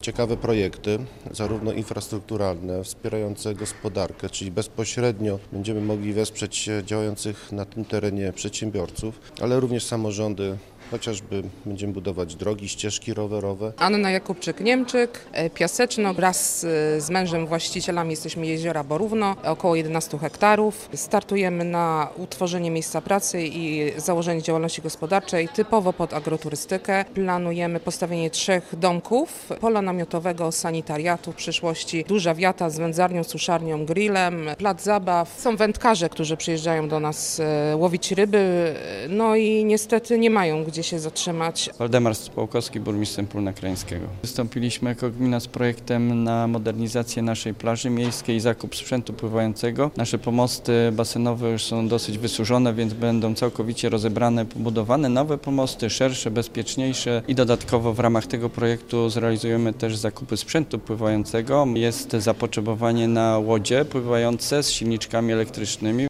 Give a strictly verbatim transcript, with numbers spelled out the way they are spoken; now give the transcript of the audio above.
Ciekawe projekty, zarówno infrastrukturalne, wspierające gospodarkę, czyli bezpośrednio będziemy mogli wesprzeć działających na tym terenie przedsiębiorców, ale również samorządy, chociażby będziemy budować drogi, ścieżki rowerowe. Anna Jakubczyk-Niemczyk, Piaseczno. Wraz z mężem właścicielami jesteśmy Jeziora Borówno, około jedenaście hektarów. Startujemy na utworzenie miejsca pracy i założenie działalności gospodarczej typowo pod agroturystykę. Planujemy postawienie trzech domków, pola namiotowego, sanitariatu w przyszłości, duża wiata z wędzarnią, suszarnią, grillem, plac zabaw. Są wędkarze, którzy przyjeżdżają do nas łowić ryby, no i niestety nie mają gdzie się zatrzymać. Waldemar Społkowski, burmistrzem Pólna Krajeńskiego. Wystąpiliśmy jako gmina z projektem na modernizację naszej plaży miejskiej i zakup sprzętu pływającego. Nasze pomosty basenowe już są dosyć wysłużone, więc będą całkowicie rozebrane, pobudowane nowe pomosty, szersze, bezpieczniejsze i dodatkowo w ramach tego projektu zrealizujemy też zakupy sprzętu pływającego. Jest zapotrzebowanie na łodzie pływające z silniczkami elektrycznymi.